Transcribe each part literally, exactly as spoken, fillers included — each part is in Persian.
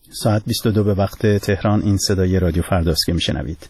ساعت بیست و دو به وقت تهران. این صدای رادیو فرداست که میشنوید.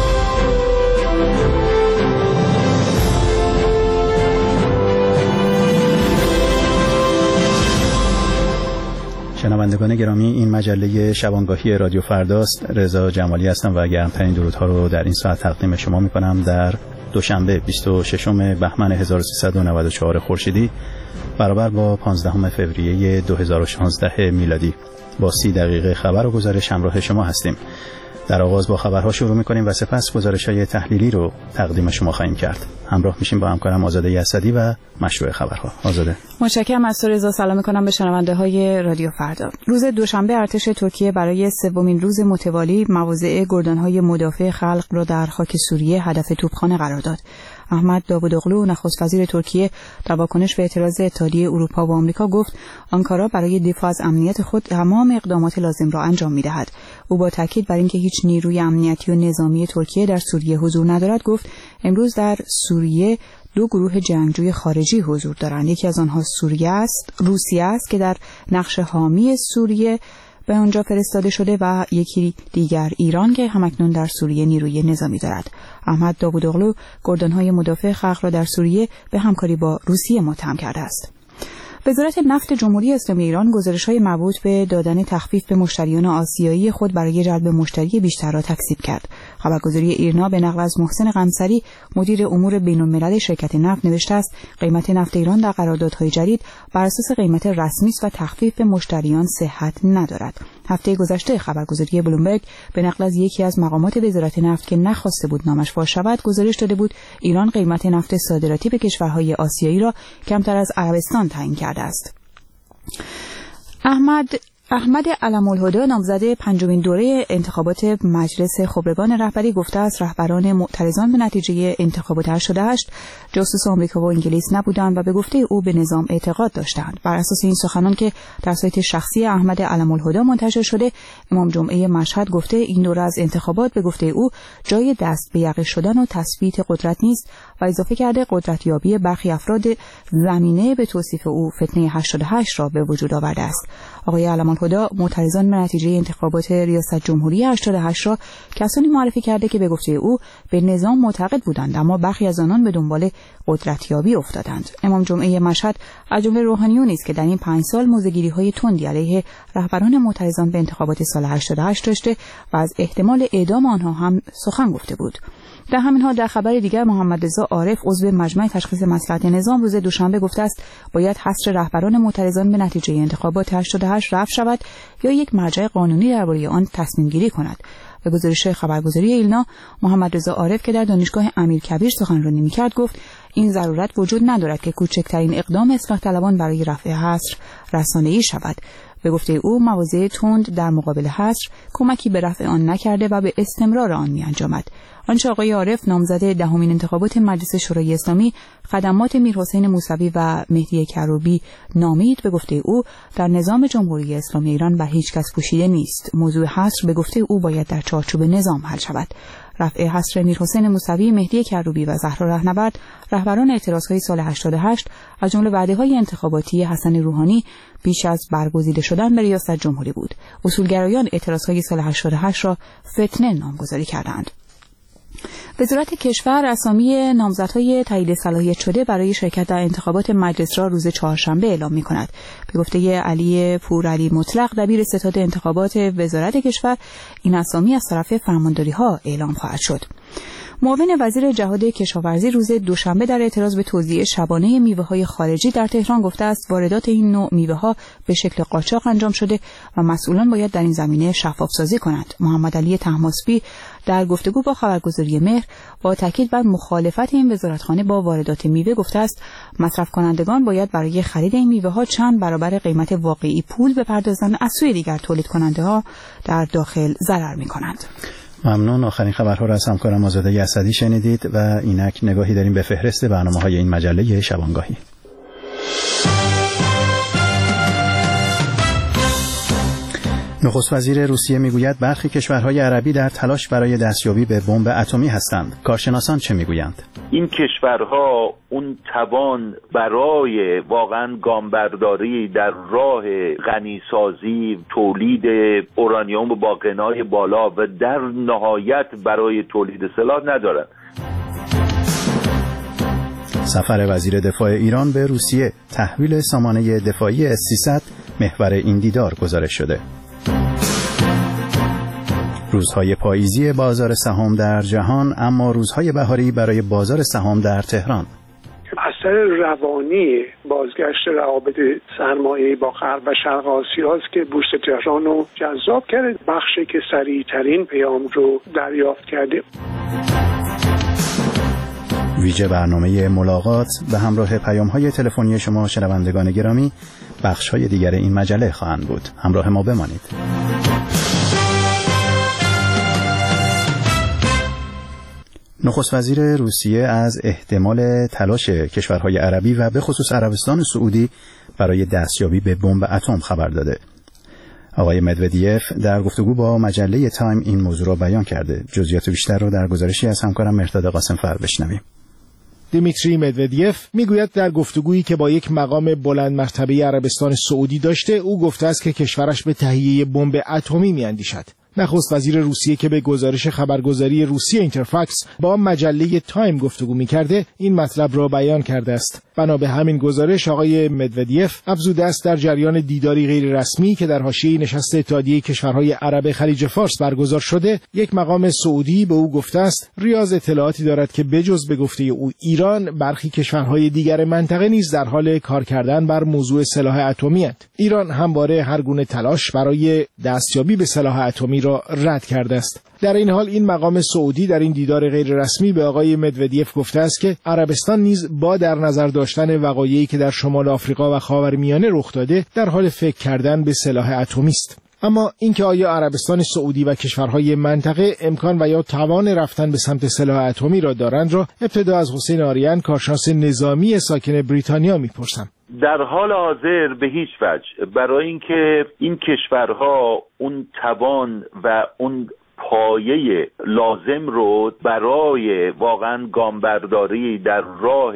شنوندگان گرامی، این مجله شبانگاهی رادیو فرداست. رضا جمالی هستم و گرمترین درودها رو در این ساعت تقدیم شما میکنم. در دوشنبه بیست و ششم بهمن هزار و سیصد و نود و چهار خورشیدی برابر با پانزدهم فوریه دو هزار و شانزده میلادی با سی دقیقه خبر و گزارش همراه شما هستیم. در آغاز با خبرها شروع می‌کنیم و سپس گزارش‌های تحلیلی رو تقدیم شما خواهیم کرد. همراه میشیم با همکارم آزاده اسدی و مشروع خبرها. آزاده. متشکرم از تو رضا. سلام می‌کنم به شنونده‌های رادیو فردا. روز دوشنبه ارتش ترکیه برای سومین روز متوالی مواضع گردان‌های مدافع خلق را در خاک سوریه هدف توپخانه قرار داد. احمد داوودوغلو نخست وزیر ترکیه در واکنش به اعتراض اتحادیه اروپا و آمریکا گفت آنکارا برای دفاع از امنیت خود تمام اقدامات لازم را انجام می‌دهد. او با تاکید بر اینکه هیچ نیروی امنیتی و نظامی ترکیه در سوریه حضور ندارد گفت امروز در سوریه دو گروه جنگجوی خارجی حضور دارند. یکی از آنها سوریه است، روسیه است که در نقش حامی سوریه به آنجا فرستاده شده و یکی دیگر ایران که همکنون در سوریه نیروی نظامی دارد. احمد داوودوغلو گردان‌های مدافع خلق را در سوریه به همکاری با روسیه متهم کرده است. وزارت نفت جمهوری اسلامی ایران گزارش‌های مربوط به دادن تخفیف به مشتریان آسیایی خود برای جلب مشتری بیشتر را تکذیب کرد. خبرگزاری ایرنا به نقل از محسن قمصری مدیر امور بین‌الملل شرکت نفت نوشته است قیمت نفت ایران در قراردادهای جدید بر اساس قیمت رسمی است و تخفیف به مشتریان صحت ندارد. هفته گذشته خبرگزاری بلومبرگ به نقل از یکی از مقامات وزارت نفت که نخواسته بود نامش فاش شود گزارش داده بود ایران قیمت نفت صادراتی به کشورهای آسیایی را کمتر از عربستان تعیین کرده است. احمد احمد علم‌الهدی نامزد پنجمین دوره انتخابات مجلس خبرگان رهبری گفته است رهبران معترضان به نتیجه انتخابات هشتاد و هشت جاسوس آمریکا و انگلیس نبودند و به گفته او به نظام اعتقاد داشتند. بر اساس این سخنان که در سایت شخصی احمد علم‌الهدی منتشر شده، امام جمعه مشهد گفته این دوره از انتخابات به گفته او جای دست به یقه شدن و تثبیت قدرت نیست و اضافه کرده قدرتیابی برخی افراد زمینه به توصیف او فتنه هشتاد و هشت را به وجود آورده است. آقای علم‌الهدی معترضان به نتیجه انتخابات ریاست جمهوری هشتاد و هشت را کسانی معرفی کرده که به گفته او به نظام معتقد بودند اما برخی از آنان به دنبال قدرتیابی افتادند. امام جمعه مشهد از جمله روحانیونی است که در این پنج سال موضع‌گیری‌های تندی علیه رهبران معترضان به انتخابات سال هشتاد و هشت داشته و از احتمال اعدام آنها هم سخن گفته بود. در همین حال در خبر دیگر محمد رضا عارف عضو مجمع تشخیص مصلحت نظام روز دوشنبه گفته است باید حصر رهبران معترضان به نتیجه انتخابات هشتاد و هشت رفع شود یا یک مرجع قانونی درباره آن تصمیم گیری کند. به گزارش خبرگزاری ایلنا محمد رضا عارف که در دانشگاه امیرکبیر سخنرانی می‌کرد گفت این ضرورت وجود ندارد که کوچکترین اقدام اصلاح طلبان برای رفع حصر رسانه‌ای شود. به گفته او مواضع تند در مقابل حصر کمکی به رفع آن نکرده و به استمرار آن می‌انجامد. آنچه آقای عارف نامزد دهمین انتخابات مجلس شورای اسلامی خدمات میرحسین موسوی و مهدی کروبی نامید به گفته او در نظام جمهوری اسلامی ایران به هیچ کس پوشیده نیست. موضوع حصر به گفته او باید در چارچوب نظام حل شود. رفع حصر میرحسین موسوی، مهدی کروبی و زهرا رهنورد رهبران اعتراضهای سال هشتاد و هشت از جمله وعده‌های انتخاباتی حسن روحانی بیش از برگزیده شدن به ریاست جمهوری بود. اصولگرایان اعتراضهای سال هشتاد و هشت را فتنه نامگذاری کردند. وزارت کشور اسامی نامزدهای تایید صلاحیت شده برای شرکت در انتخابات مجلس را روز چهارشنبه اعلام می‌کند. به گفته علی پورعلی مطلق دبیر ستاد انتخابات وزارت کشور این اسامی از طرف فرمانداری‌ها اعلام خواهد شد. معاون وزیر جهاد کشاورزی روز دوشنبه در اعتراض به توزیع شبانه میوه‌های خارجی در تهران گفته است واردات این نوع میوه‌ها به شکل قاچاق انجام شده و مسئولان باید در این زمینه شفاف‌سازی کنند. محمد علی طهماسبی در گفتگو با خبرگزاری مهر با تاکید بر مخالفت این وزارتخانه با واردات میوه گفته است مصرف کنندگان باید برای خرید این میوه‌ها چند برابر قیمت واقعی پول بپردازند، از سوی دیگر تولید کننده‌ها در داخل ضرر می‌کنند. ممنون. آخرین خبرها را از همکارم آزاده اسدی شنیدید و اینک نگاهی داریم به فهرست برنامه‌های این مجله شبانگاهی. نخست وزیر روسیه میگوید برخی کشورهای عربی در تلاش برای دستیابی به بمب اتمی هستند. کارشناسان چه میگویند؟ این کشورها اون توان برای واقعا گامبرداری در راه غنیسازی، تولید اورانیوم با غنای بالا و در نهایت برای تولید سلاح ندارند. سفر وزیر دفاع ایران به روسیه، تحویل سامانه دفاعی اس سیصد محور این دیدار گزارش شده. روزهای پاییزی بازار سهام در جهان، اما روزهای بهاری برای بازار سهام در تهران. اثر روانی بازگشت روابط سرمایه‌ای با غرب و شرق آسیا است که بورس تهران رو جذاب کرده، بخشی که سریعترین پیام رو دریافت کرده. ویژه برنامه ملاقات به همراه پیام‌های تلفنی شما شنوندگان گرامی بخش‌های دیگر این مجله خواهند بود. همراه ما بمانید. نخست وزیر روسیه از احتمال تلاش کشورهای عربی و به خصوص عربستان سعودی برای دستیابی به بمب اتم خبر داده. آقای مدودیف در گفتگو با مجله تایم این موضوع را بیان کرده. جزئیات بیشتر را در گزارشی از همکارم مهرداد قاسم‌فر بشنویم. دیمیتری مدودیف میگوید در گفتگویی که با یک مقام بلند مرتبه عربستان سعودی داشته، او گفته است که کشورش به تهیه بمب اتمی می‌اندیشد. نخست وزیر روسیه که به گزارش خبرگزاری روسیه اینترفاکس با مجله تایم گفتگو می‌کرده، این مطلب را بیان کرده است. بنا به همین گزارش، آقای مدودیف افزوده است در جریان دیداری غیر رسمی که در حاشیه نشست اتحادیه کشورهای عرب خلیج فارس برگزار شده، یک مقام سعودی به او گفته است ریاض اطلاعاتی دارد که بجز به گفته او ایران، برخی کشورهای دیگر منطقه نیز در حال کار کردن بر موضوع سلاح اتمی اند. ایران همواره هر گونه تلاش برای دستیابی به سلاح اتمی را رد کرده است. در این حال این مقام سعودی در این دیدار غیر رسمی به آقای مدودیف گفته است که عربستان نیز با در نظر داشتن وقایعی که در شمال آفریقا و خاورمیانه رخ داده در حال فکر کردن به سلاح اتمی است. اما اینکه آیا عربستان سعودی و کشورهای منطقه امکان و یا توان رفتن به سمت سلاح اتمی را دارند را ابتدا از حسین آریان، کارشناس نظامی ساکن بریتانیا میپرسم. در حال حاضر به هیچ وجه، برای اینکه این کشورها اون توان و اون پایه لازم رو برای واقعا گامبرداری در راه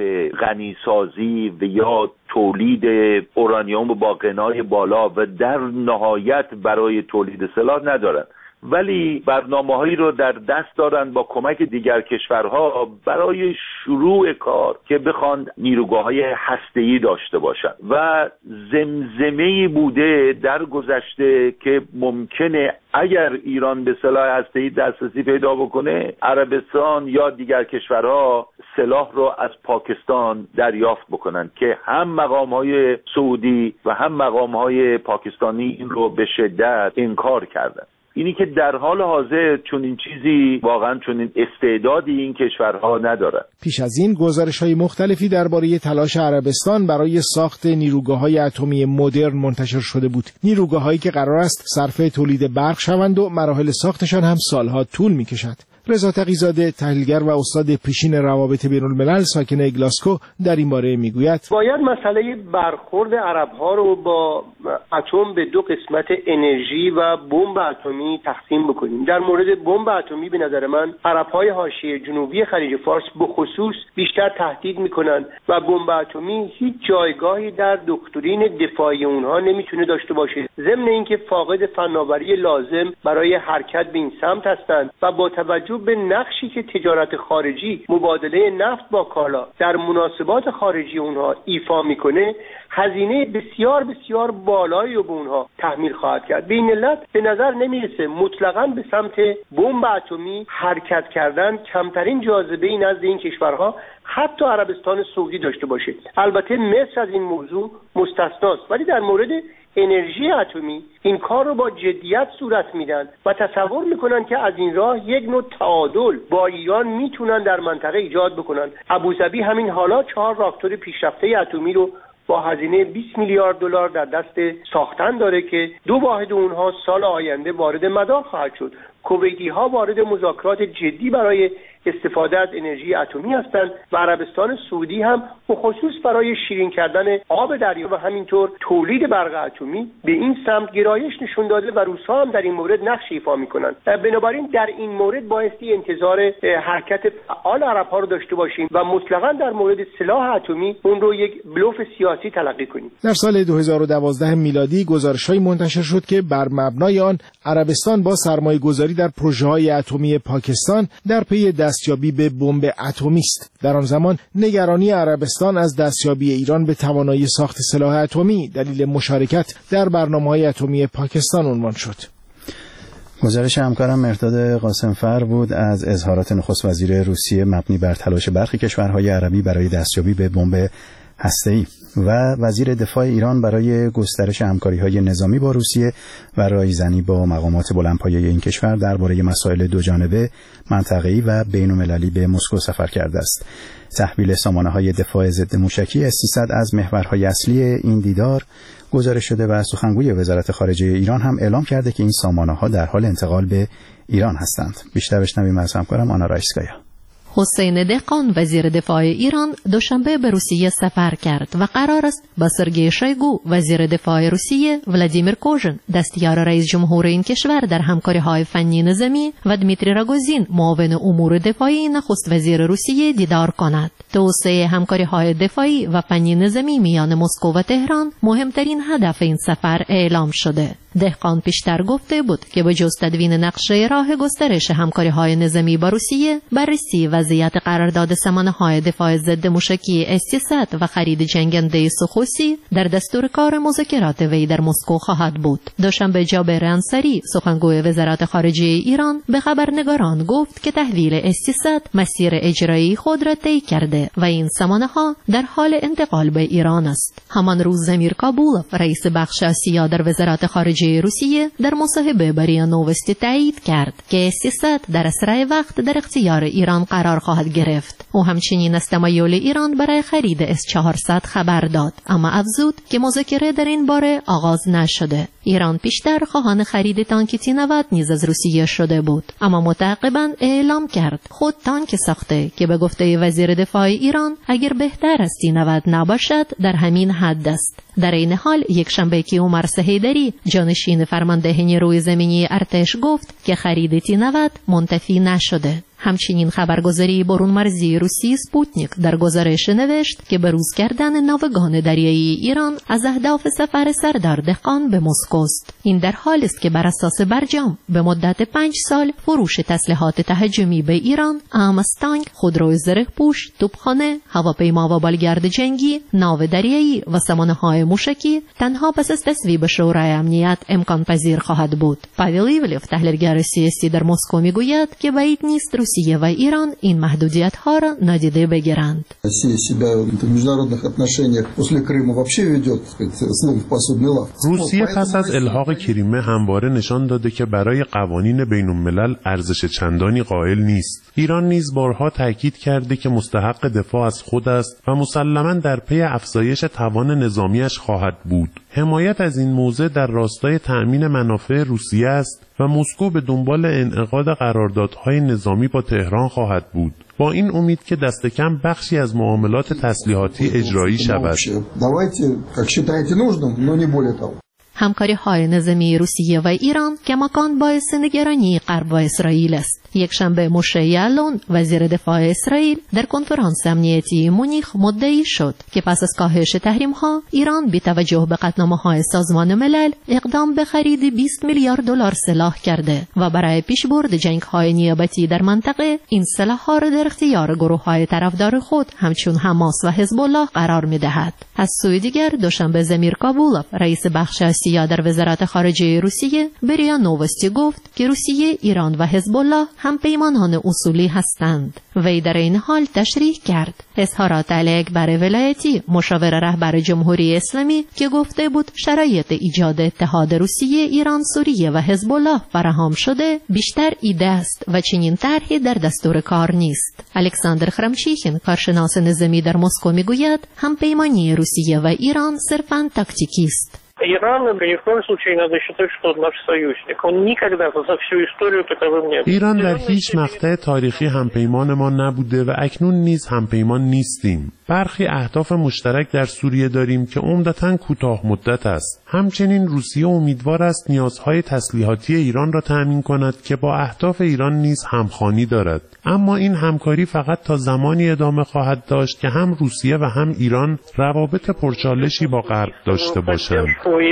غنیسازی و یا تولید اورانیوم با غنای بالا و در نهایت برای تولید سلاح ندارند، ولی برنامه‌هایی رو در دست دارن با کمک دیگر کشورها برای شروع کار که بخوان نیروگاه‌های هسته‌ای داشته باشن و زمزمه‌ای بوده در گذشته که ممکنه اگر ایران به سلاح هسته‌ای دسترسی پیدا بکنه، عربستان یا دیگر کشورها سلاح رو از پاکستان دریافت بکنن که هم مقام‌های سعودی و هم مقام‌های پاکستانی این رو به شدت انکار کردن. اینی که در حال حاضر چون این چیزی واقعا چون این استعدادی این کشورها نداره. پیش از این گزارش‌های مختلفی درباره تلاش عربستان برای ساخت نیروگاه‌های اتمی مدرن منتشر شده بود. نیروگاه‌هایی که قرار است صرف تولید برق شوند و مراحل ساختشان هم سالها طول می‌کشد. رضا تقی‌زاده، تحلیلگر و استاد پیشین روابط بین‌الملل ساکن گلاسکو، در این باره میگوید باید مسئله برخورد عرب‌ها رو با اتم به دو قسمت انرژی و بمب اتمی تقسیم بکنیم. در مورد بمب اتمی به نظر من عرب‌های حاشیه جنوبی خلیج فارس به خصوص بیشتر تهدید میکنن و بمب اتمی هیچ جایگاهی در دکترین دفاعی اونها نمیتونه داشته باشه، ضمن اینکه فاقد فناوری لازم برای حرکت به این سمت هستند و با توجه به نقشی که تجارت خارجی، مبادله نفت با کالا در مناسبات خارجی اونها ایفا میکنه، هزینه بسیار بسیار بالایی رو به اونها تحمیل خواهد کرد. به این علت به نظر نمیرسه مطلقاً به سمت بمب اتمی حرکت کردن کمترین جاذبه ای نزد این کشورها حتی عربستان سعودی داشته باشه. البته مصر از این موضوع مستثناست، ولی در مورد انرژی اتمی این کار رو با جدیت صورت میدن و تصور میکنن که از این راه یک نوع تعادل با ایران میتونن در منطقه ایجاد بکنن. ابوظبی همین حالا چهار راکتور پیشرفته اتمی رو با هزینه بیست میلیارد دلار در دست ساختن داره که دو واحد اونها سال آینده وارد مدار خواهد شد. کویتی ها وارد مذاکرات جدی برای استفاده از انرژی اتمی هستند و عربستان سعودی هم به خصوص برای شیرین کردن آب دریا و همینطور تولید برق اتمی به این سمت گرایش نشون داده و روس‌ها هم در این مورد نقش ایفا می‌کنند. بنابراین در این مورد بایستی انتظار حرکت فعال عرب‌ها رو داشته باشیم و مطلقاً در مورد سلاح اتمی اون رو یک بلوف سیاسی تلقی کنیم. در سال دو هزار و دوازده میلادی گزارش‌هایی منتشر شد که بر مبنای آن عربستان با سرمایه‌گذاری در پروژه‌های اتمی پاکستان در پی دستیابی به بمب اتمی است. در آن زمان نگرانی عربستان از دستیابی ایران به توانایی ساخت سلاح اتمی دلیل مشارکت در برنامه‌های اتمی پاکستان عنوان شد. گزارش همکارم مرداد قاسمفر بود از اظهارات نخست وزیر روسیه مبنی بر تلاش برخی کشورهای عربی برای دستیابی به بمب هسته‌ای و وزیر دفاع ایران برای گسترش همکاری‌های نظامی با روسیه و رایزنی با مقامات بلندپایه این کشور درباره مسائل دوجانبه، منطقه‌ای و بین‌المللی به مسکو سفر کرده است. تحویل سامانه‌های دفاع ضد موشکی اس سیصد از محورهای اصلی این دیدار گزارش شده و سخنگوی وزارت خارجه ایران هم اعلام کرده که این سامانه‌ها در حال انتقال به ایران هستند. بیشتر بشنویم از همکارم آنا رایسکایا. حسین دهقان وزیر دفاع ایران دوشنبه به روسیه سفر کرد و قرار است با سرگئی شویگو وزیر دفاع روسیه، ولادیمیر کوژن دستیار رئیس جمهور این کشور در همکاری‌های فنی نظامی و دمیتری راگوزین معاون امور دفاعی نخست وزیر روسیه دیدار کند. توسعه همکاری‌های دفاعی و فنی نظامی میان مسکو و تهران مهمترین هدف این سفر اعلام شده. دهقان پیشتر گفته بود که به جز تدوین نقشه راه گسترش همکاری‌های نظامی با روسیه، بررسی وضعیت قرارداد سامانه‌های دفاع ضد موشکی اس سیصد و خرید جنگنده سخوسی در دستور کار مذاکرات وی در مسکو خواهد بود. دوشنبه جابر انصاری سخنگوی وزارت خارجه ایران به خبرنگاران گفت که تحویل اس سیصد مسیر اجرایی خود را طی کرده و این سامانه‌ها در حال انتقال به ایران است. همان روز زمیر کابولوف رئیس بخش آسیا در وزارت خارجه روسیه در مصاحبه با ریا نووستی تایید کرد که اس سیصد در اسرع وقت در اختیار ایران قرار خواهد گرفت. او همچنین از تمایل ایران برای خرید اس چهارصد خبر داد، اما افزود که مذاکره در این باره آغاز نشده. ایران پیشتر خواهان خرید تانک تی نود نیز از روسیه شده بود، اما متعاقباً اعلام کرد خود تانک ساخته که به گفته وزیر دفاع ایران اگر بهتر از تی نود نباشد در همین حد است. در این حال یک شنبه که عمر سهیدری جانشین فرمانده نیروی زمینی ارتش گفت که خرید تی نود منتفی نشده. همچنین خبرگزاری برون مرزی روسی سپوتنیک در گزارش نوشت که بروز کردن ناوگان دریایی ایران از اهداف سفر سردار دهقان به مسکو است. این در حالی است که بر اساس برجام به مدت پنج سال فروش تسلیحات تهاجمی به ایران، اهم از تانک، خودروی زره‌پوش، توپخانه، هواپیما و بالگرد جنگی، ناو دریایی و سامانه‌های موشکی تنها پس از تصویب شورای امنیت امکان پذیر خواهد بود. پاول ایولیف تحلیلگر سیاسی در مسکو میگوید که بعید نیست روسیه و ایران این محدودیت‌ها را نادیده بگیرند. روسیه پس از الحاق کریمه همواره نشان داده که برای قوانین بین‌الملل ارزش چندانی قائل نیست. ایران نیز بارها تاکید کرده که مستحق دفاع از خود است و مسلماً در پی افزایش توان نظامیش خواهد بود. حمایت از این موضع در راستای تأمین منافع روسیه است و مسکو به دنبال انعقاد قراردادهای نظامی با تهران خواهد بود، با این امید که دست کم بخشی از معاملات تسلیحاتی اجرایی شود. همکاری‌های نظامی روسیه و ایران کماکان باعث نگرانی غرب و اسرائیل است. یک شنبه موشه یعلون وزیر دفاع اسرائیل در کنفرانس امنیتی مونیخ مدعی شد که پس از کاهش تحریم‌ها ایران بی توجه به قطعنامه‌های سازمان ملل اقدام به خرید بیست میلیارد دلار سلاح کرده و برای پیشبرد جنگ‌های نیابتی در منطقه این سلاح‌ها را در اختیار گروه‌های طرفدار خود همچون حماس و حزب الله قرار می‌دهد. از سوی دیگر دوشنبه زمیر کابولوف رئیس بخش آسیا در وزارت خارجه روسیه به ریا نووستی گفت که روسیه، ایران و حزب الله هم پیمانان اصولی هستند. وی در این حال تشریح کرد اظهارات علی اکبر ولایتی مشاور رهبر جمهوری اسلامی که گفته بود شرایط ایجاد اتحاد روسیه، ایران، سوریه و حزب الله فراهم شده بیشتر ایده است و چنین طرحی در دستور کار نیست. الکساندر خرمچیخین کارشناس نظامی در مسکو میگوید هم پیمانی روسیه و ایران صرفاً تاکتیکی است. ایران در هیچ مقطع تاریخی همپیمان ما نبوده و اکنون نیز همپیمان نیستیم. برخی اهداف مشترک در سوریه داریم که عمدتاً کوتاه مدت است. همچنین روسیه امیدوار است نیازهای تسلیحاتی ایران را تأمین کند که با اهداف ایران نیز همخوانی دارد. اما این همکاری فقط تا زمانی ادامه خواهد داشت که هم روسیه و هم ایران روابط پرچالشی با غرب داشته باشند.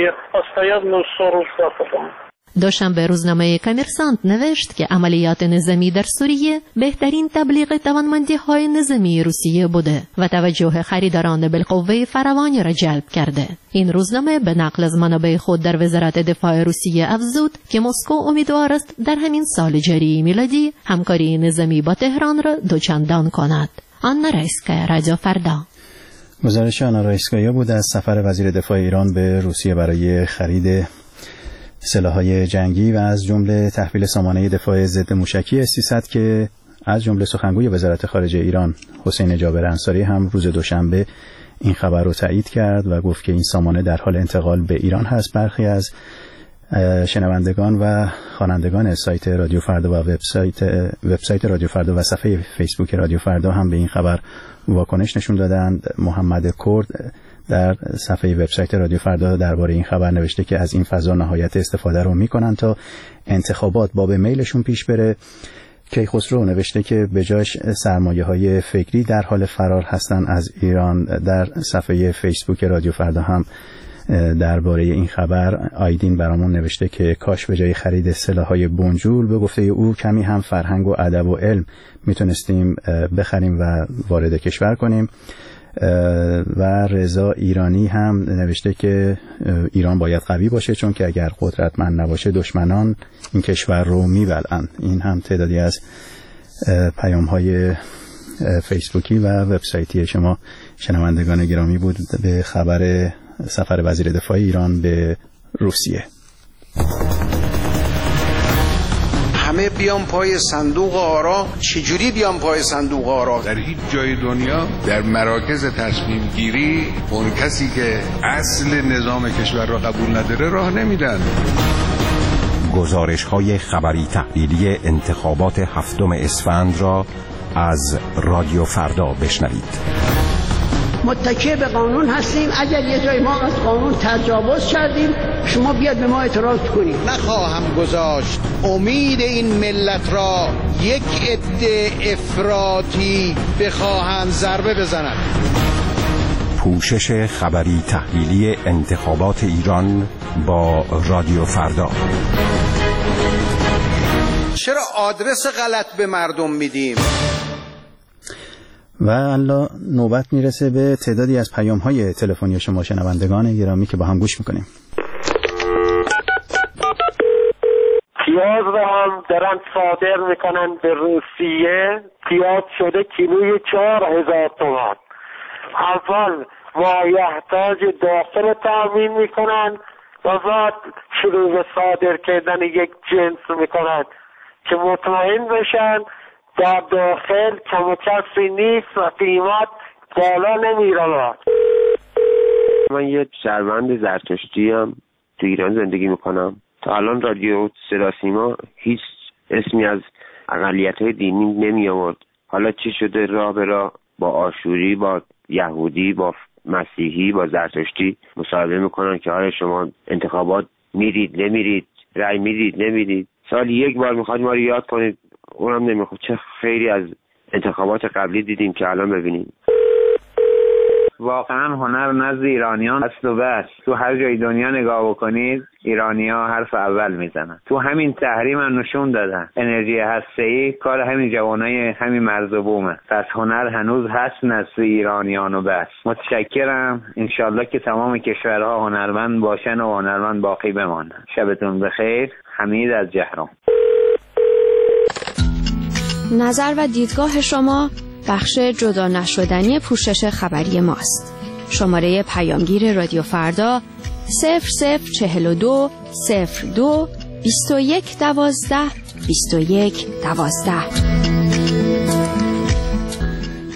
دوشنبه روزنامه کامرسانت نوشت که عملیات نظامی در سوریه بهترین تبلیغ توانمندی‌های نظامی روسیه بوده و توجه خریداران بالقوه فراوانی را جلب کرده. این روزنامه به نقل از منابع خود در وزارت دفاع روسیه افزود که مسکو امیدوار است در همین سال جاری میلادی همکاری نظامی با تهران را دوچندان کند. آنا رایسکایا، رادیو فردا. گزارش آنا رایسکایا بود از سفر وزیر دفاع ایران به روسیه برای خرید سلاح‌های جنگی و از جمله تحویل سامانه دفاع ضد موشکی سیصد که از جمله سخنگوی وزارت خارجه ایران حسین جابر انصاری هم روز دوشنبه این خبر رو تایید کرد و گفت که این سامانه در حال انتقال به ایران هست. برخی از شنوندگان و خوانندگان سایت رادیو فردا و وبسایت وبسایت رادیو فردا و صفحه فیسبوک رادیو فردا هم به این خبر واکنش نشون دادند. محمد کرد در صفحه وبسایت رادیو فردا درباره این خبر نوشته که از این فضا نهایت استفاده رو میکنن تا انتخابات باب میلشون پیش بره. کیخسرو نوشته که به جاش سرمایه‌های فکری در حال فرار هستن از ایران. در صفحه فیسبوک رادیو فردا هم درباره این خبر آیدین برامون نوشته که کاش به جای خرید سلاح‌های بنجول به گفته او کمی هم فرهنگ و ادب و علم میتونستیم بخریم و وارد کشور کنیم. و رضا ایرانی هم نوشته که ایران باید قوی باشه چون که اگر قدرتمند نباشه دشمنان این کشور رو میبلعن. این هم تعدادی از پیام‌های فیسبوکی و وبسایتی شما شنوندگان گرامی بود به خبر سفر وزیر دفاع ایران به روسیه. همه بیان پای صندوق آرا. چجوری بیان پای صندوق آرا؟ در هیچ جای دنیا در مراکز تصمیم گیری اون کسی که اصل نظام کشور را قبول نداره راه نمیدن. گزارش های خبری تحلیلی انتخابات هفتم اسفند را از رادیو فردا بشنوید. متکی به قانون هستیم. اگر یه جای ما از قانون تجاوز کردیم شما بیاد به ما اعتراض کنید. نخواهم گذاشت امید این ملت را یک عده افراطی بخواهند ضربه بزنند. پوشش خبری تحلیلی انتخابات ایران با رادیو فردا. چرا آدرس غلط به مردم میدیم؟ و الا نوبت میرسه به تعدادی از پیام‌های تلفنی شما شنوندگان گرامی که با هم گوش میکنیم. پیاز رو هم دارن صادر میکنن به روسیه. پیاز شده کیلوی چهار هزار تومان. اول مایحتاج داخل تامین میکنن و بعد شروع به صادر کردن یک جنس میکنن که مطمئن بشن در داخل کم و کسی نیست و قیمت بالا نمیره. من یه شهروند زرتشتی هم تو ایران زندگی میکنم. تا الان رادیو صدا سیما هیچ اسمی از اقلیت‌های دینی نمی آورد. حالا چی شده راه به راه با آشوری، با یهودی، با مسیحی، با زرتشتی مصاحبه میکنن که آیا شما انتخابات میرید نمیرید، رأی میدید نمیدید. سال یک بار میخواد ما رو یاد کنید، اونم نمیخواد. چه خیلی از انتخابات قبلی دیدیم که الان ببینیم. واقعا هنر نزد ایرانیان است و بس. تو هر جای دنیا نگاه بکنید ایرانی‌ها حرف اول میزنن. تو همین تحریم هم نشون دادن انرژی هسته‌ای کار همین جوانای همین مرز و بومه. پس هنر هنوز هست نزد ایرانیان و بس. متشکرم. انشالله که تمام کشورها هنرمند باشن و هنرمند باقی بمانن. شبتون بخیر. حمید از جهرم. نظر و دیدگاه شما بخش جدا نشدنی پوشش خبری ماست. شماره پیامگیر رادیو فردا صفر صفر چهل و دو صفر دو بیست و یک دوازده بیست و یک دوازده.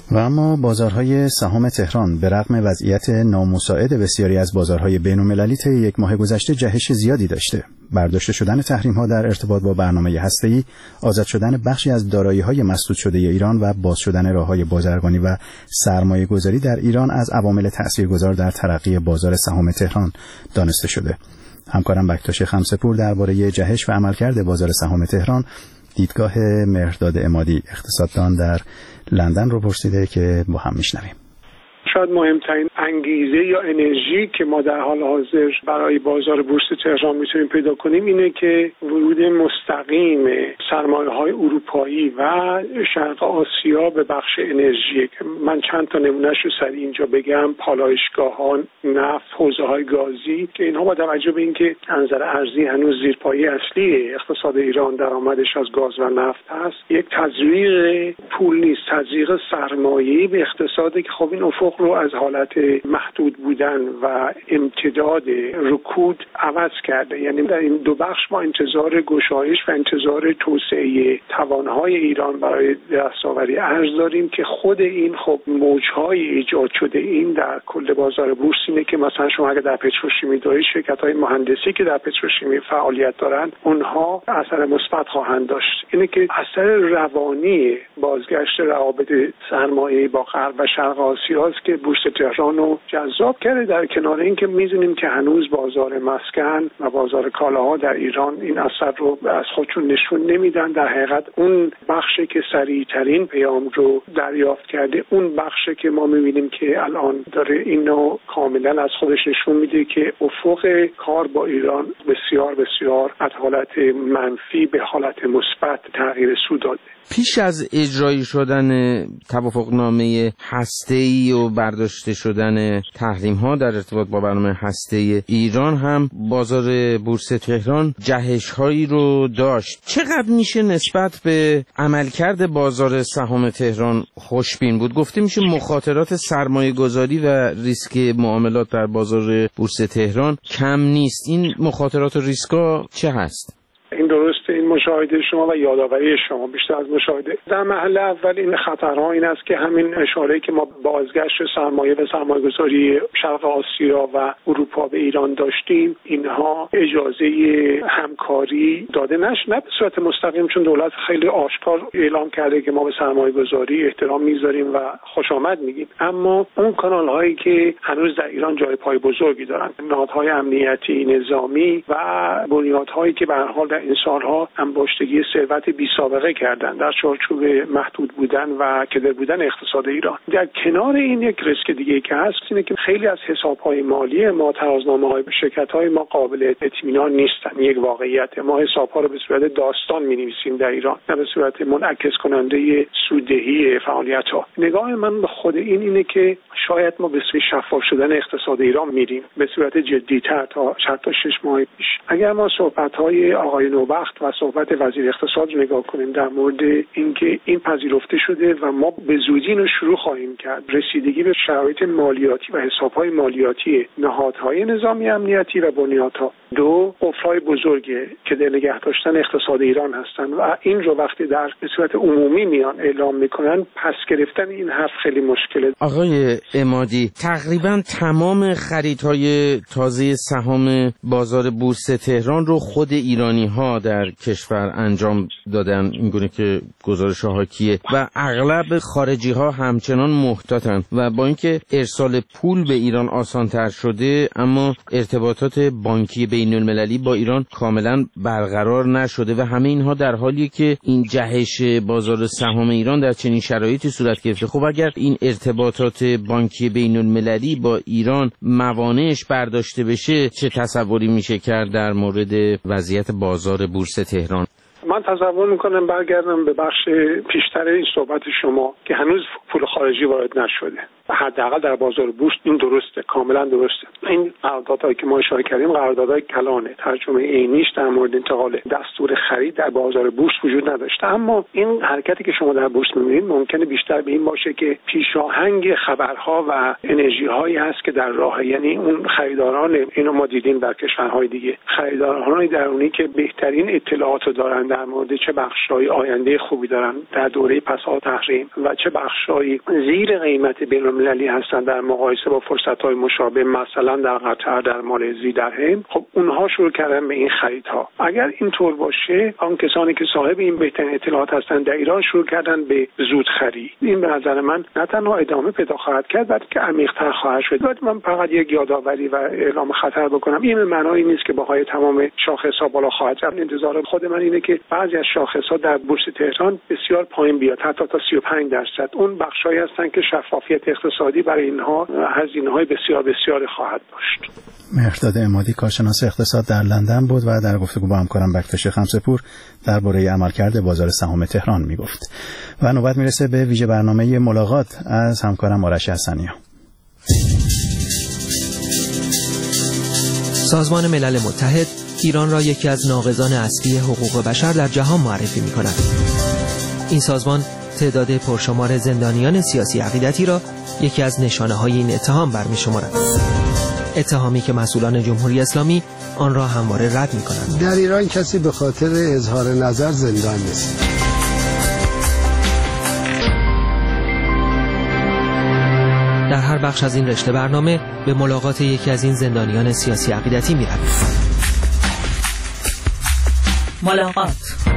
و اما بازارهای سهام تهران به رغم وضعیت نامساعد بسیاری از بازارهای بین‌المللی طی یک ماه گذشته جهش زیادی داشته. برداشته شدن تحریم‌ها در ارتباط با برنامه هسته‌ای، آزاد شدن بخشی از دارایی‌های مسدود شده ایران و باز شدن راه‌های بازرگانی و سرمایه‌گذاری در ایران از عوامل تأثیرگذار در ترقی بازار سهام تهران دانسته شده. همکارم بکتاش خمسه‌پور درباره جهش و عملکرد بازار سهام تهران دیدگاه مهرداد عمادی اقتصاددان در لندن رو پرسیده که با هم میشنویم. شاید مهمترین انگیزه یا انرژی که ما در حال حاضر برای بازار بورس تهران میتونیم پیدا کنیم اینه که ورود مستقیم سرمایه‌های اروپایی و شرق آسیا به بخش انرژی. من چند تا نمونهش رو سریع اینجا بگم: پالایشگاه‌ها، نفت، حوزه‌های گازی، که اینها با توجه به اینکه از نظر ارزی هنوز زیرپایه اصلی اقتصاد ایران درآمدش از گاز و نفت هست، یک تزریق پول نیست، تزریق سرمایه‌ای به اقتصادی که خب این افق رو از حالت محدود بودن و امتداد رکود عوض کرده. یعنی در این دو بخش ما انتظار گشایش و انتظار توسعه توانهای ایران برای دستاوری ارز داریم که خود این خب موجهای ایجاد شده این در کل بازار بورس اینه که مثلا شما اگر در پتروشیمی دارید، شرکت‌های مهندسی که در پتروشیمی فعالیت دارند اونها اثر مثبت خواهند داشت. اینه که اثر روانی بازگشت روابط سرمایه‌ای با غرب و شرق آسیا است که بورس تهران رو جذاب کرده، در کنار این که می‌دونیم که هنوز بازار مسکن و بازار کالاها در ایران این اثر رو از خودشون نشون نمیدن. در حقیقت اون بخشی که سریع‌ترین پیام رو دریافت کرده، اون بخشی که ما می‌بینیم که الان داره اینو کاملا از خودش نشون میده که افق کار با ایران بسیار بسیار از حالت منفی به حالت مثبت تغییر سو داده. پیش از اجرایی شدن توافقنامه هسته‌ای و برداشته شدن تحریم‌ها در ارتباط با برنامه هسته ایران هم بازار بورس تهران جهش‌هایی رو داشت. چقدر میشه نسبت به عملکرد بازار سهام تهران خوشبین بود؟ گفته میشه مخاطرات سرمایه‌گذاری و ریسک معاملات در بازار بورس تهران کم نیست. این مخاطرات و ریسک‌ها چه هست؟ این درسته، این مشاهده شما و یادآوری شما بیشتر از مشاهده. در محل اول این خطرها این است که همین اشاره که ما بازگشت سرمایه و سرمایه‌گذاری شرق آسیا و اروپا به ایران داشتیم، اینها اجازه همکاری داده نشد، نه به صورت مستقیم، چون دولت خیلی آشکار اعلام کرده که ما به سرمایه‌گذاری احترام میذاریم و خوش آمد میگیم، اما اون کانال هایی که هنوز در ایران جای پای بزرگی دارن، نهادهای امنیتی نظامی و بنیادهایی که به هر حال این سالها انباشتگی ثروت بی سابقه کردن در چارچوب محدود بودن و کدر بودن اقتصاد ایران. در کنار این یک ریسک دیگه که هست اینه که خیلی از حساب‌های مالی ما، ترازنامه‌های شرکت‌های ما قابل اطمینان نیستن. یک واقعیت، ما حساب‌ها رو به صورت داستان می‌نویسیم در ایران، نه به صورت منعکس کننده سوددهی فعالیت‌ها. نگاه من به خود این اینه که شاید ما به سوی شفاف شدن اقتصاد ایران میریم به صورت جدی‌تر تا تا شش ماه پیش. اگر ما صحبت‌های آقای نوبخت و صحبت وزیر اقتصاد رو نگاه کنیم در مورد اینکه این پذیرفته شده و ما به زودی اینو شروع خواهیم کرد، رسیدگی به شرایط مالیاتی و حساب‌های مالیاتی نهادهای نظامی امنیتی و بنیادها، دو قفل‌های بزرگه که در نگه داشتن اقتصاد ایران هستن و این رو وقتی در به صورت عمومی میان اعلام میکنن، پس گرفتن این حرف خیلی مشکله. آقای عمادی، تقریبا تمام خریدهای تازه سهام بازار بورس تهران رو خود ایرانی ها در کشور انجام دادن، اینگونه که گزارش حاکیه، و اغلب خارجی ها همچنان محتاطن و با اینکه ارسال پول به ایران آسان تر شده، اما ارتباطات بانکی بین المللی با ایران کاملا برقرار نشده و همه اینها در حالیه که این جهش بازار سهام ایران در چنین شرایطی صورت گرفته. خب اگر این ارتباطات بانکی بین المللی با ایران موانعش برداشته بشه، چه تصوری میشه کرد در مورد وضعیت بازار بورس تهران؟ من تصور میکنم برگردم به بخش پیشتر این صحبت شما که هنوز پول خارجی وارد نشده. حداقل در بازار بورس این درسته، کاملا درسته. این قراردادهایی که ما اشاره کردیم قراردادهای کلانه، ترجمه عینیش در مورد انتقال دستور خرید در بازار بورس وجود نداشته. اما این حرکتی که شما در بورس می‌بینید ممکنه بیشتر به این باشه که پیشاهنگ خبرها و انرژی هایی هست که در راه، یعنی اون خریداران، اینو ما دیدیم در کشورهای دیگه، خریداران درونی که بهترین اطلاعات رو دارن در مورد چه بخش‌های آینده خوبی دارن در دوره پسا تحریم و چه بخش‌های زیر قیمت بین‌المللی هستن در مقایسه با فرصت‌های مشابه، مثلا در قطر، در مالزی، در هند. خب اونها شروع کردن به این خریدها. اگر اینطور باشه، آن کسانی که صاحب این بهترین اطلاعات هستن در ایران شروع کردن به زود خرید. این به نظر من نه تنها ادامه پیدا خواهد کرد، بلکه عمیق‌تر خواهد شد. بعد من فقط یک یادآوری و اعلام خطر بکنم. این معنی نیست که بهای تمام شاخص‌ها بالا خواهد رفت. انتظار خود من اینه که بعضی از شاخص‌ها در بورس تهران بسیار پایین بیاد، حتی تا سی و پنج درصد. اون بخشایی هستن که شفافیت اقتصادی برای اینها هزینه‌های بسیار بسیار خواهد داشت. مهرداد عمادی، کارشناس اقتصاد در لندن بود و در گفتگو با همکارم بکتش خمسه‌پور درباره عملکرد بازار سهام تهران میگفت. و نوبت میرسه به ویژه برنامه ملاقات از همکارم آرش حسنی‌ها. سازمان ملل متحد ایران را یکی از ناقضان اصلی حقوق بشر در جهان معرفی می‌کند. این سازمان تعداد پرشمار زندانیان سیاسی عقیدتی را یکی از نشانه‌های این اتهام برمی‌شمارد. اتهامی که مسئولان جمهوری اسلامی آن را همواره رد می‌کنند. در ایران کسی به خاطر اظهار نظر زندان نیست. در هر بخش از این رشته برنامه به ملاقات یکی از این زندانیان سیاسی عقیدتی می‌رویم. ملاقات.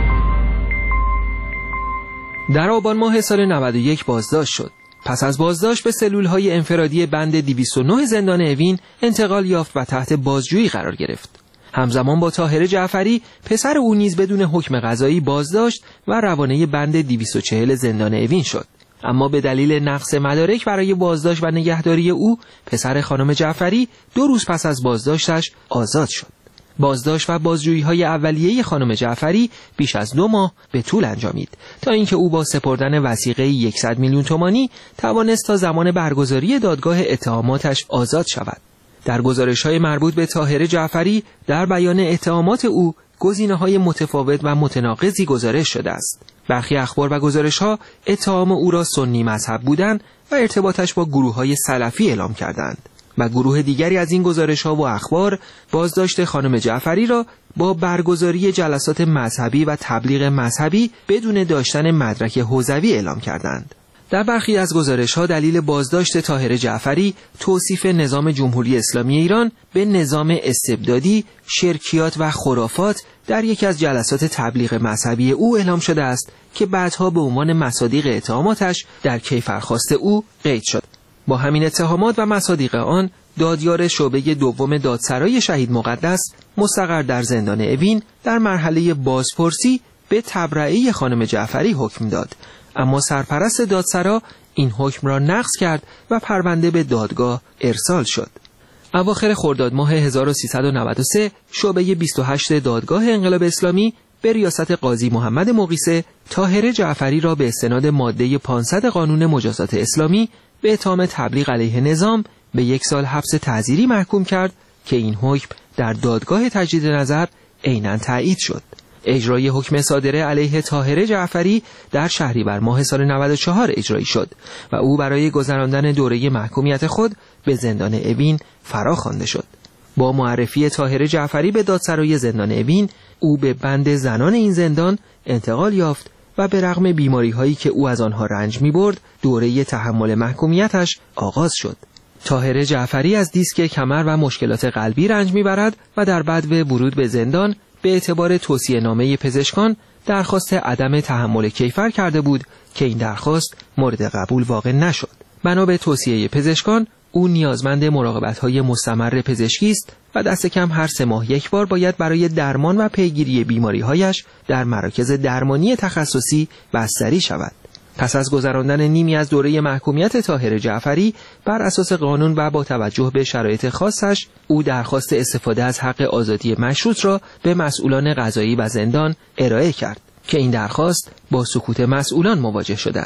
در آبان ماه سال نود و یک بازداشت شد. پس از بازداشت به سلول‌های انفرادی بند دویست و نه زندان اوین انتقال یافت و تحت بازجویی قرار گرفت. همزمان با طاهره جعفری پسر او نیز بدون حکم قضایی بازداشت و روانه بند دویست و چهل زندان اوین شد. اما به دلیل نقص مدارک برای بازداشت و نگهداری او، پسر خانم جعفری دو روز پس از بازداشتش آزاد شد. بازداشت و بازجویی‌های اولیه خانم جعفری بیش از دو ماه به طول انجامید تا اینکه او با سپردن وثیقه صد میلیون تومانی توانست تا زمان برگزاری دادگاه اتهاماتش آزاد شود. در گزارش‌های مربوط به طاهره جعفری در بیان اتهامات او گزینه‌های متفاوت و متناقضی گزارش شده است. برخی اخبار و گزارش‌ها اتهام او را سنی مذهب بودن و ارتباطش با گروه‌های سلفی اعلام کردند و گروه دیگری از این گزارش‌ها و اخبار بازداشت خانم جعفری را با برگزاری جلسات مذهبی و تبلیغ مذهبی بدون داشتن مدرک حوزوی اعلام کردند. در برخی از گزارش‌ها دلیل بازداشت طاهره جعفری توصیف نظام جمهوری اسلامی ایران به نظام استبدادی، شرکیات و خرافات در یکی از جلسات تبلیغ مذهبی او اعلام شده است که بعدها به عنوان مصادیق اتهاماتش در کیفرخواست او قید شد. با همین اتهامات و مصادیق آن، دادیار شعبه دوم دادسرای شهید مقدس مستقر در زندان اوین در مرحله بازپرسی به تبرئه خانم جعفری حکم داد، اما سرپرست دادسرا این حکم را نقض کرد و پرونده به دادگاه ارسال شد. اواخر خرداد ماه هزار و سیصد و نود و سه شعبه بیست و هشت دادگاه انقلاب اسلامی به ریاست قاضی محمد مقیسه طاهره جعفری را به استناد ماده پانصد قانون مجازات اسلامی به اتهام تبلیغ علیه نظام به یک سال حبس تعزیری محکوم کرد که این حکم در دادگاه تجدید نظر عیناً تایید شد. اجرای حکم صادره علیه طاهره جعفری در شهریور ماه سال نود و چهار اجرایی شد و او برای گذراندن دوره محکومیت خود به زندان اوین فرا خوانده شد. با معرفی طاهره جعفری به دادسرای زندان اوین، او به بند زنان این زندان انتقال یافت و به رغم بیماری هایی که او از آنها رنج می برد، دوره تحمل محکومیتش آغاز شد. طاهره جعفری از دیسک کمر و مشکلات قلبی رنج می برد و در بدو ورود به زندان به اعتبار توصیه نامه پزشکان درخواست عدم تحمل کیفر کرده بود که این درخواست مورد قبول واقع نشد. بنا به توصیه پزشکان، او نیازمند مراقبت‌های مستمر پزشکی است و دست کم هر سه ماه یک بار باید برای درمان و پیگیری بیماری‌هایش در مراکز درمانی تخصصی بستری شود. پس از گذراندن نیمی از دوره محکومیت طاهره جعفری بر اساس قانون و با توجه به شرایط خاصش، او درخواست استفاده از حق آزادی مشروط را به مسئولان قضایی و زندان ارائه کرد که این درخواست با سکوت مسئولان مواجه شده است.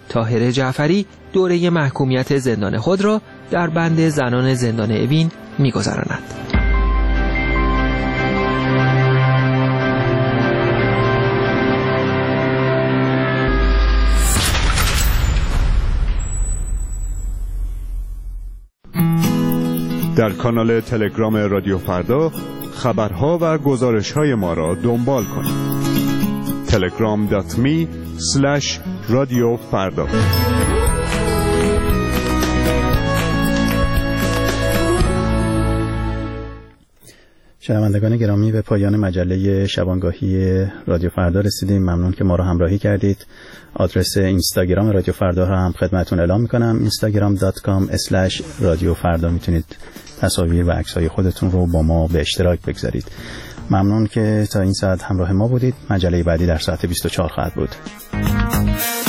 طاهره جعفری دوره محکومیت زندان خود را در بند زنان زندان اوین می‌گذراند. در کانال تلگرام رادیو فردا خبرها و گزارش‌های ما را دنبال کنید. تلگرام دات می اسلش رادیو فردا. شنوندگان گرامی، به پایان مجله شبانگاهی رادیو فردا رسیدیم. ممنون که ما را همراهی کردید. آدرس اینستاگرام رادیو فردا را هم خدمتتون اعلام می‌کنم. اینستاگرام دات کام اسلش رادیو فردا. میتونید تصاویر و عکس‌های خودتون رو با ما به اشتراک بگذارید. ممنون که تا این ساعت همراه ما بودید. مجله بعدی در ساعت بیست و چهار خواهد بود.